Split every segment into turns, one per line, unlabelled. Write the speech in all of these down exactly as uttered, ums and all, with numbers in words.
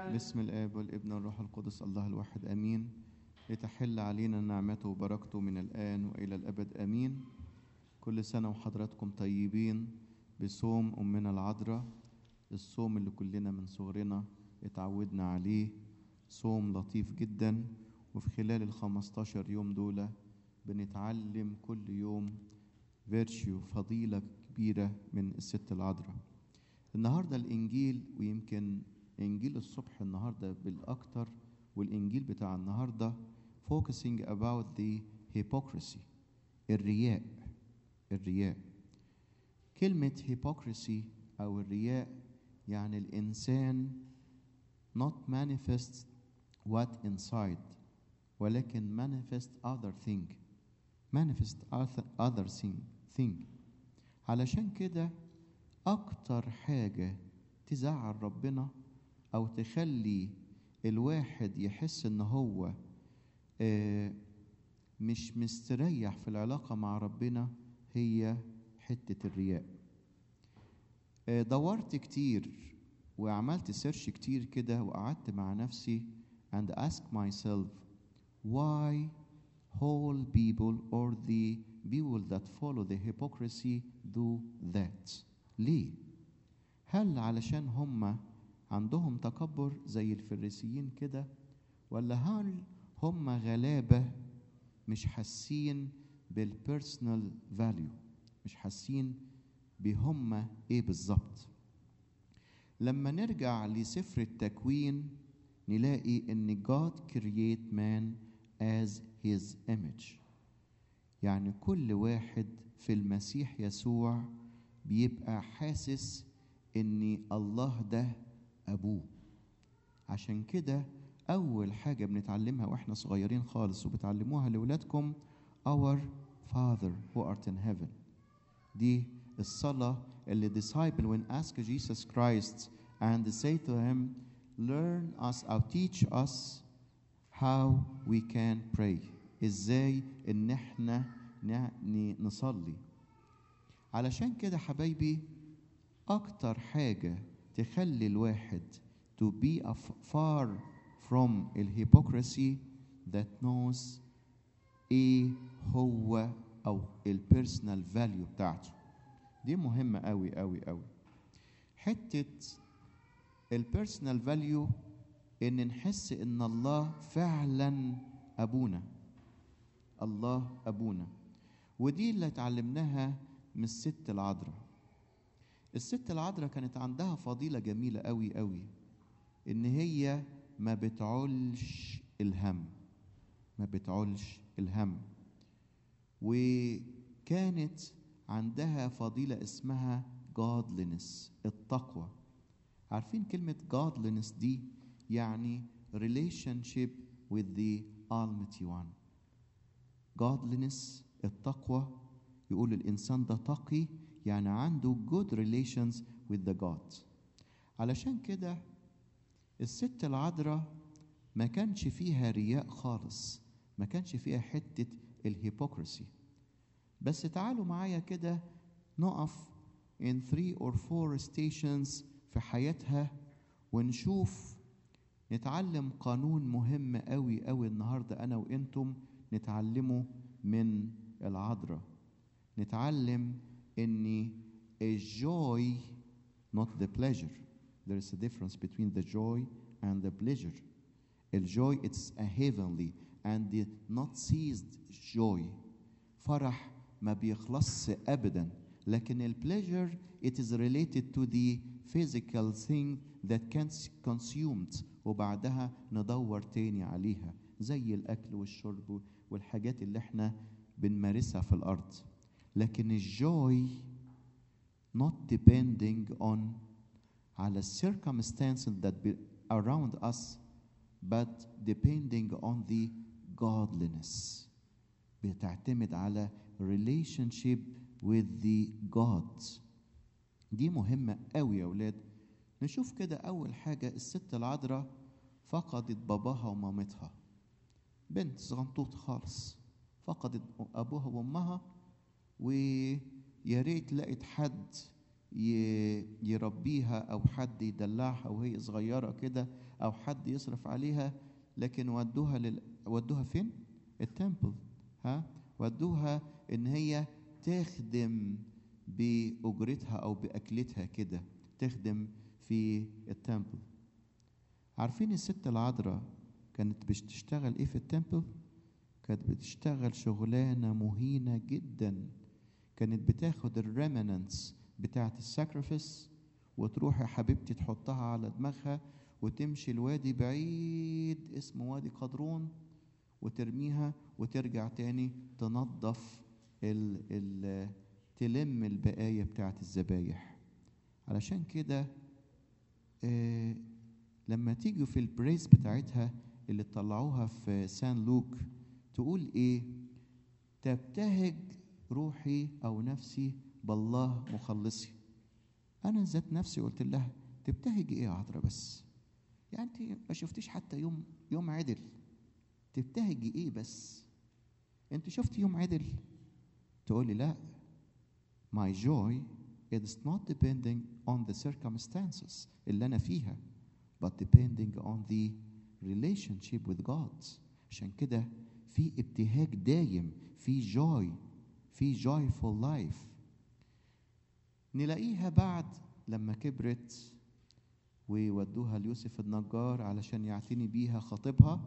باسم الآب والابن والروح القدس الله الواحد آمين. لتحل علينا نعمته وبركته من الآن وإلى الأبد آمين. كل سنة وحضراتكم طيبين بصوم أمنا العذراء، الصوم اللي كلنا من صغرنا اتعودنا عليه، صوم لطيف جدا. وفي خلال الخمستاشر يوم دول بنتعلم كل يوم فيرتشيو، فضيلة كبيرة من الست العذراء. النهاردة الإنجيل، ويمكن إنجيل الصبح النهاردة بالأكتر، والإنجيل بتاع النهاردة focusing about the hypocrisy، الرياء. الرياء كلمة hypocrisy أو الرياء يعني الإنسان not manifest what inside، ولكن manifest other thing manifest other thing thing علشان كده أكتر حاجة تزعل ربنا أو تخلي الواحد يحس إن هو آه مش مستريح في العلاقة مع ربنا هي حتة الرياء. آه دورت كتير وعملت سيرش كتير كده وقعدت مع نفسي and ask myself why whole people or the people that follow the hypocrisy do that. ليه؟ هل علشان هم عندهم تكبر زي الفريسيين كده، ولا هل هم غلابة مش حاسين بالبيرسونال فاليو، مش حاسين بهم ايه بالظبط؟ لما نرجع لسفر التكوين نلاقي ان God create man as his image، يعني كل واحد في المسيح يسوع بيبقى حاسس ان الله ده ابوه. عشان كده اول حاجة بنتعلمها واحنا صغيرين خالص وبتعلموها لاولادكم our father who art in heaven. دي الصلاة اللي disciple when ask Jesus Christ and say to him learn us or teach us how we can pray، ازاي ان احنا نصلي. علشان كده حبايبي اكتر حاجة تخلي الواحد to be far from الhypocrisy that knows ايه هو او البيرسونال فاليو بتاعته. دي مهمة قوي قوي قوي. حتة البيرسونال فاليو ان نحس ان الله فعلا ابونا، الله ابونا. ودي اللي اتعلمناها من الست العذراء. الست العذراء كانت عندها فضيلة جميلة قوي قوي، ان هي ما بتعولش الهم، ما بتعولش الهم. وكانت عندها فضيلة اسمها godliness، التقوى. عارفين كلمة godliness دي يعني relationship with the Almighty One. godliness التقوى، يقول الإنسان ده تقي يعني عنده good relations with the God. علشان كده الست العذراء ما كانش فيها رياء خالص، ما كانش فيها حتة الهيبوكرسي. بس تعالوا معايا كده نقف in three or four stations في حياتها ونشوف، نتعلم قانون مهم قوي قوي النهاردة أنا وإنتم نتعلمه من العذراء. نتعلم إن a joy not the pleasure. There is a difference between the joy and the pleasure. The joy it's a heavenly and the not ceased joy. فرح ما بيخلصش أبدا. لكن ال pleasure it is related to the physical thing that can consumed وبعدها ندور تاني عليها، زي الأكل والشرب والحاجات اللي احنا بنمارسها في الأرض. لكن الجوي not depending on على circumstances that be around us but depending on the godliness، بتعتمد على relationship with the God. دي مهمة قوي يا أولاد. نشوف كده أول حاجة، الست العذراء فقدت باباها ومامتها، بنت صغنطوط خالص فقدت أبوها وأمها، ويا ريت لقت حد يربيها أو حد يدلعها وهي صغيرة كده أو حد يصرف عليها، لكن ودوها لل... ودوها فين؟ التمبل. ها؟ ودوها إن هي تخدم بأجرتها أو بأكلتها كده، تخدم في التمبل. عارفين الست العذراء كانت بتشتغل إيه في التمبل؟ كانت بتشتغل شغلانة مهينة جدا. كانت بتاخد الريمنانس بتاعت الساكرفيس وتروح يا حبيبتي تحطها على دماغها وتمشي الوادي بعيد اسمه وادي قدرون وترميها وترجع تاني تنظف ال ال تلم البقايا بتاعت الذبايح. علشان كده آه لما تيجوا في البريس بتاعتها اللي طلعوها في سان لوك تقول ايه؟ تبتهج روحي او نفسي بالله مخلصي. انا ذات نفسي قلت لها تبتهجي ايه يا عذراء بس؟ يعني انت ما شفتيش حتى يوم يوم عدل، تبتهجي ايه بس؟ انت شفتي يوم عدل؟ تقولي لا، my joy is not depending on the circumstances اللي انا فيها but depending on the relationship with God. عشان كده في ابتهاج دايم، في joy، في joyful life. نلاقيها بعد لما كبرت ويودوها ليوسف النجار علشان يعتني بيها خطيبها،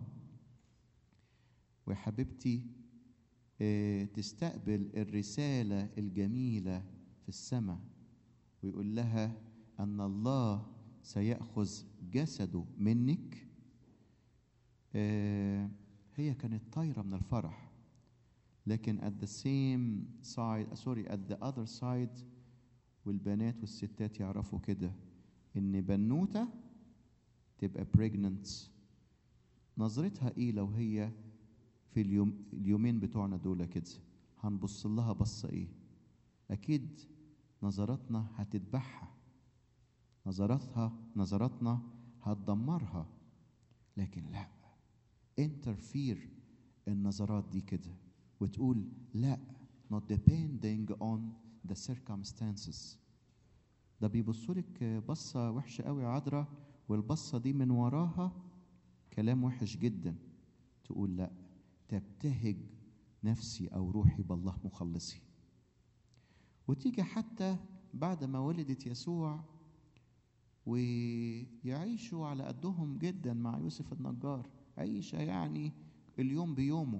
وحبيبتي اه تستقبل الرسالة الجميلة في السماء ويقول لها أن الله سيأخذ جسده منك. اه هي كانت طايرة من الفرح، لكن at the same side sorry at the other side والبنات والستات يعرفوا كده إن بنوتة تبقى pregnant نظرتها إيه لو هي في اليوم اليومين بتوعنا دول كده؟ هنبص لها بصة إيه؟ أكيد نظراتنا هتذبحها، نظراتها نظراتنا هتدمرها. لكن لا، انترفير النظرات دي كده وتقول لا، not depending on the circumstances. ده بيبصولك بصة وحشة قوي يا عذراء، والبصة دي من وراها كلام وحش جدا. تقول لا، تبتهج نفسي أو روحي بالله مخلصي. وتيجي حتى بعد ما ولدت يسوع ويعيشوا على قدهم جدا مع يوسف النجار، عيشة يعني اليوم بيومه،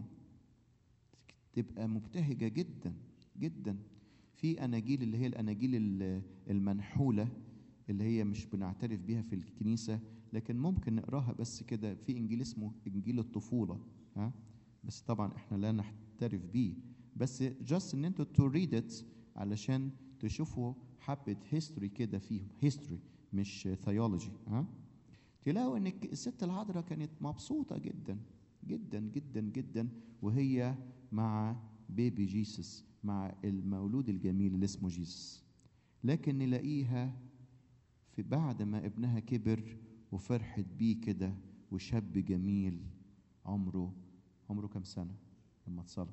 تبقى مبتهجة جدا جدا. في أناجيل اللي هي الأناجيل المنحولة اللي هي مش بنعترف بيها في الكنيسة، لكن ممكن نقراها بس كده. في إنجيل اسمه إنجيل الطفولة، ها، بس طبعا إحنا لا نعترف بيه، بس just إن أنتوا to read it علشان تشوفوا حبة history كده فيهم، history مش theology. ها، تلاقوا إن الست العذراء كانت مبسوطة جدا جدا جدا جدا وهي مع بيبي جيسس، مع المولود الجميل اللي اسمه جيسس. لكن نلاقيها في بعد ما ابنها كبر وفرحت بيه كده وشاب جميل، عمره عمره كم سنة لما اتصلب؟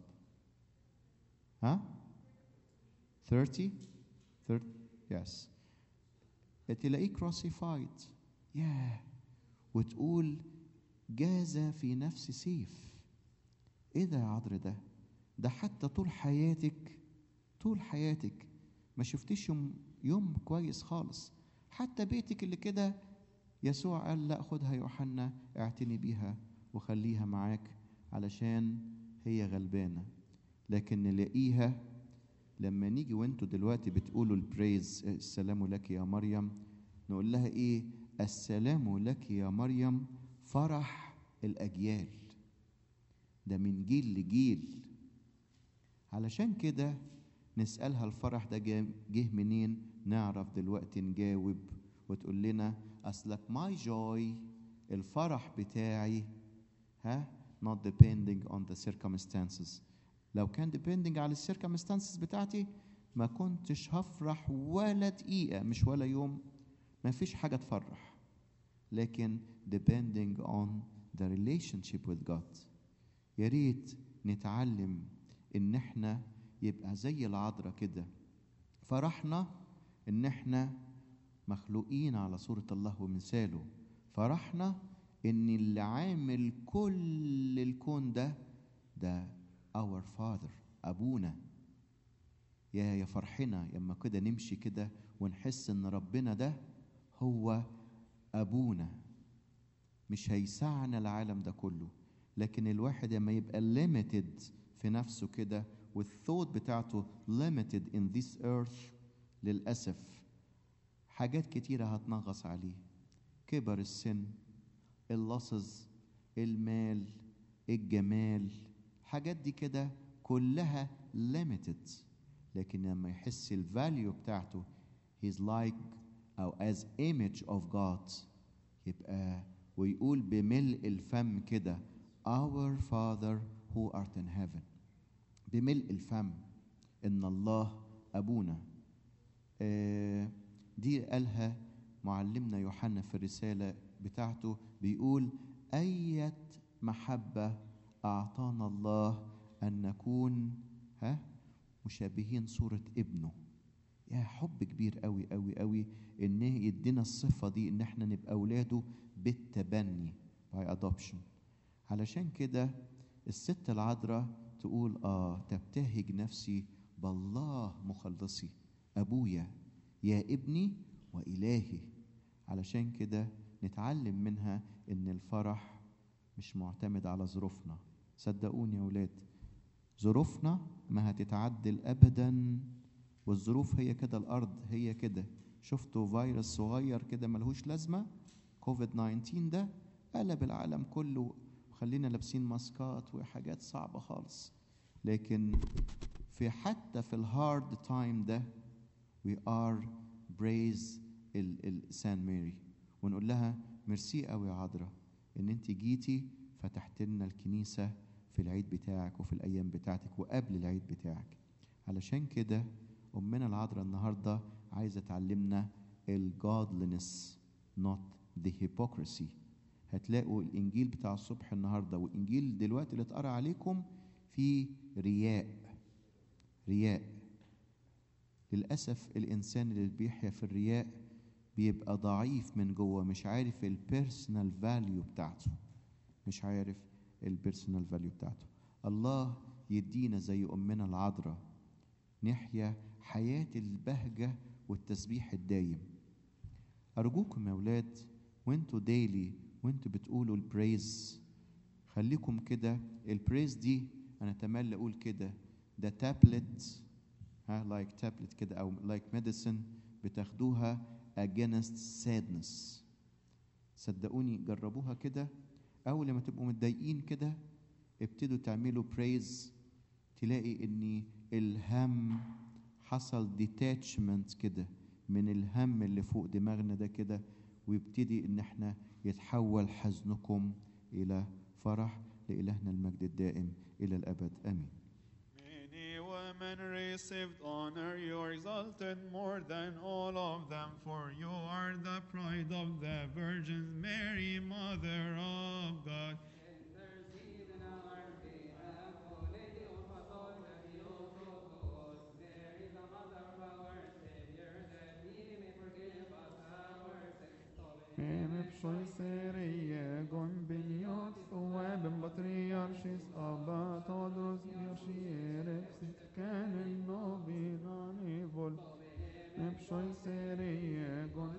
ها؟ ثلاثين؟ ثلاثين؟ يس. تلاقيه كروسيفايد، ياه، وتقول جاز في نفس سيف. ايه ده يا عذراء؟ ده ده حتى طول حياتك طول حياتك ما شفتيش يوم يوم كويس خالص. حتى بيتك اللي كده يسوع قال لا، خدها يوحنا اعتني بيها وخليها معاك علشان هي غلبانة. لكن نلاقيها لما نيجي وانتوا دلوقتي بتقولوا البريز السلام لك يا مريم، نقول لها ايه؟ السلام لك يا مريم فرح الأجيال، ده من جيل لجيل. علشان كده نسألها الفرح ده جه منين؟ نعرف دلوقتي نجاوب وتقول لنا أصلك my joy، الفرح بتاعي، ها، not depending on the circumstances. لو كان depending على الcircumstances بتاعتي ما كنتش هفرح ولا دقيقة، مش ولا يوم، ما فيش حاجة تفرح. لكن depending on the relationship with God. يا ريت نتعلم إن احنا يبقى زي العذراء كده، فرحنا إن إحنا مخلوقين على صورة الله ومثاله. فرحنا إن اللي عامل كل الكون ده ده our father، أبونا. يا يا فرحنا لما كده نمشي كده ونحس إن ربنا ده هو أبونا. مش هيسعنا العالم ده كله، لكن الواحد لما يبقى limited في نفسه كده والثوت بتاعته limited in this earth، للأسف حاجات كتيرة هتنغص عليه. كبر السن، اللصز، المال، الجمال، حاجات دي كده كلها limited. لكن لما يحس الفاليو بتاعته he's like أو as image of God، يبقى ويقول بملء الفم كده our father who art in heaven، بملء الفم إن الله أبونا. آه دي قالها معلمنا يوحنا في الرسالة بتاعته، بيقول أية محبة أعطانا الله أن نكون ها مشابهين صورة ابنه. يا حب كبير قوي قوي قوي إن يدينا الصفة دي، إن احنا نبقى أولاده بالتبني by adoption. علشان كده الست العذراء تقول آه تبتهج نفسي بالله مخلصي، أبويا يا ابني وإلهي. علشان كده نتعلم منها إن الفرح مش معتمد على ظروفنا. صدقوني يا أولاد، ظروفنا ما هتتعدل أبدا، والظروف هي كده، الأرض هي كده. شفتوا فيروس صغير كده ملهوش لازمة، كوفيد تسعة عشر ده قلب العالم كله وخلينا لابسين ماسكات وحاجات صعبة خالص. لكن في حتى في الهارد تايم ده we are praise السان ماري، ونقول لها ميرسي قوي يا عذراء ان انت جيتي فتحت لنا الكنيسة في العيد بتاعك وفي الايام بتاعتك وقبل العيد بتاعك. علشان كده امنا العذراء النهارده عايزه تعلمنا الجودلنس not the hypocrisy. هتلاقوا الانجيل بتاع الصبح النهارده والانجيل دلوقتي اللي اتقرا عليكم في رياء. رياء للاسف الانسان اللي بيحيا في الرياء بيبقى ضعيف من جوه، مش عارف البيرسونال فاليو بتاعته، مش عارف البيرسونال فاليو بتاعته. الله يدينا زي امنا العذراء نحيا حياة البهجة والتسبيح الدايم. أرجوكم يا أولاد وانتوا ديلي وانتوا بتقولوا البريز، خليكم كده البريز دي أنا أتمنى أقول كده ده تابلت، ها لايك تابلت كده أو لايك ميديسن بتاخدوها against sadness. صدقوني جربوها كده، أول لما تبقوا متضايقين كده ابتدوا تعملوا بريز، تلاقي إن الهم حصل detachment كده من الهم اللي فوق دماغنا ده كده، ويبتدي إن احنا يتحول حزنكم إلى فرح. لإلهنا المجد الدائم إلى الأبد آمين.
Many women received honor, you exalted more than all of them, for you are the pride of the virgins, Mary, Mother of God.
Intercede in our behalf, O Lady of Athol, Theotokos. There is a mother of our Savior, that He may forgive us our sins.
Em psoiserie gon biniot webem patriarchis abba todros yashirepsit canen novinan evol. Em psoiserie gon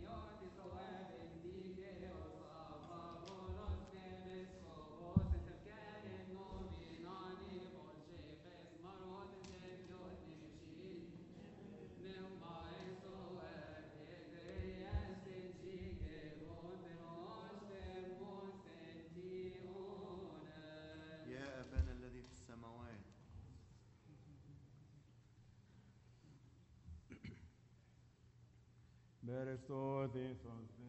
يا أبانا الذي في السماوات.
Berestotis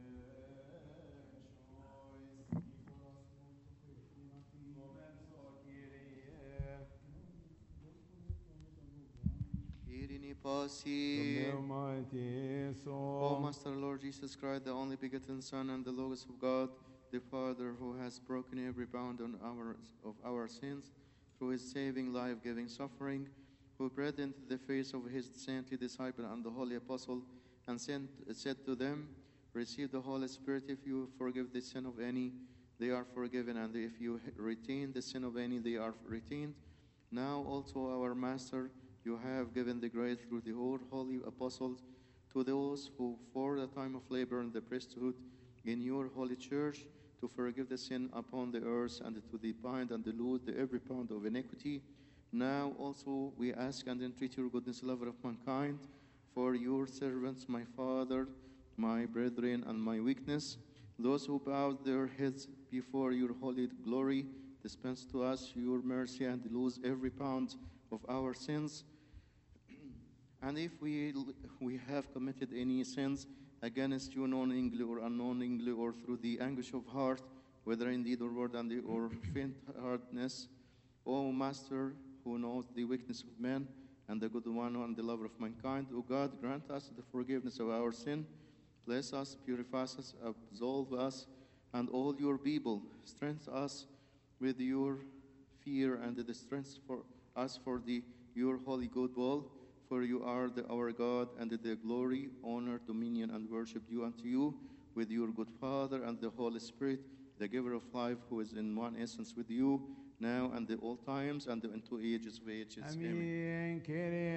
Irini pasi.
Almighty
O
soul.
Master Lord Jesus Christ, the only begotten Son and the Logos of God, the Father who has broken every bound on our, of our sins through his saving, life-giving suffering, who breathed into the face of his saintly disciple and the holy apostle, and sent, said to them, receive the Holy Spirit. If you forgive the sin of any, they are forgiven, and if you retain the sin of any, they are retained. Now also, our Master, you have given the grace through the whole holy apostles to those who, for the time of labor in the priesthood in your holy church, to forgive the sin upon the earth, and to bind and dilute the every pound of iniquity. Now also we ask and entreat your goodness, lover of mankind, for your servants, my Father, my brethren, and my weakness, those who bowed their heads before your holy glory, dispense to us your mercy and lose every pound of our sins. And if we we have committed any sins against you knowingly or unknowingly, or through the anguish of heart, whether in deed or word, and or faint-heartedness, O Master, who knows the weakness of man, and the good one and the lover of mankind, O God, grant us the forgiveness of our sin, bless us, purify us, absolve us, and all your people, strengthen us with your fear, and the strength for us for the your holy good will. For you are the, our God, and the glory, honor, dominion, and worship due unto you, with your good Father and the Holy Spirit, the giver of life, who is in one essence with you, now and at all times, and into ages of ages. Amen.
Amen. Kyrie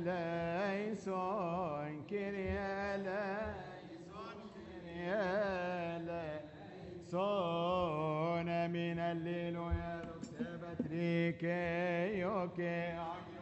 eleison, Kyrie eleison, Kyrie eleison. Amen. Alleluia. Patrique, yoke,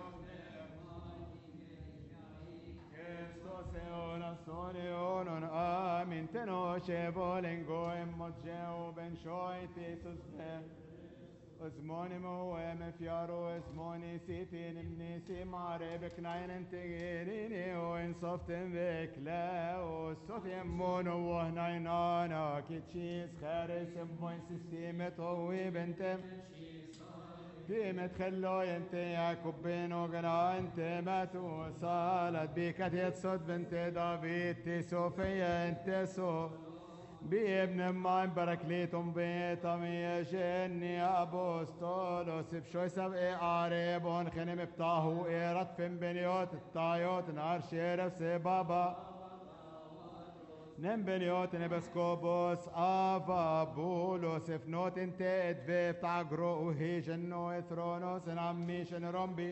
Christos eonas soleonon, amin. Tenoshe volengo emotgeo ben shoit Jesus ben. Osmonimo em fiaro osmoni sitin imnisi mare beknain integrini o in soften vekla o sofiem mono wahnainana kitchis kharis moin sistemet o bentem بيمت خلو انت يعقوب بن وقرا انت ماتوا صالت بيك تتصد بنت دافيد تسوفيا انت سو بابن ما بركليتم بيتم يشني ابوستولوس بشوي سبع عريبون خنم بتاهو ايرت فين بنيوت الطايوت نار شيرف سبابا نم بنيوت نبسكوبوس آفا بولوس فنوت انت ادفيف تعقرو وهي جنو اثرونوس نعمي شنرمبي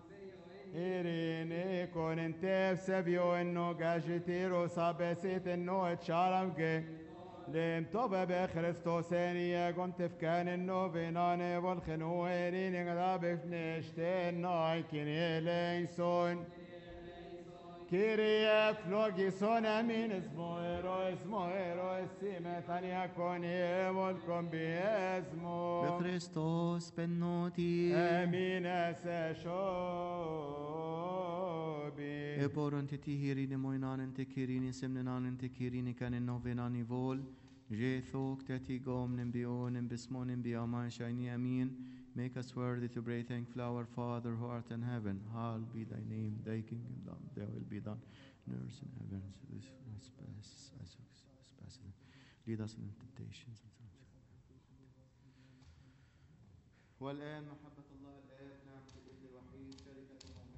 إيريني كون انت بسبيو انو قاجتيرو صابسيت انو اتشارمكي لم توبة بخريستوسيني كنت فكان انو بيناني والخنو إيريني غدابك نشتين نايكين إليسون Kyrie flogison amin esmo ero esmo ero esime tania con evol combiesmo
بخريستوس بنوتي
amin esse shobi
Eporon te tihirini moinanen te kirini semnenanen te kirini kanen novenani vol Jethok te tigom nimbionen bismonen biaman shiny amin. Make us worthy to pray, thankful our Father who art in heaven. Hallowed be thy name, thy kingdom come, thy will be done, on earth and heaven. Lead us in temptations. والآن محبة الله الآب نعمة الابن الوحيد شركة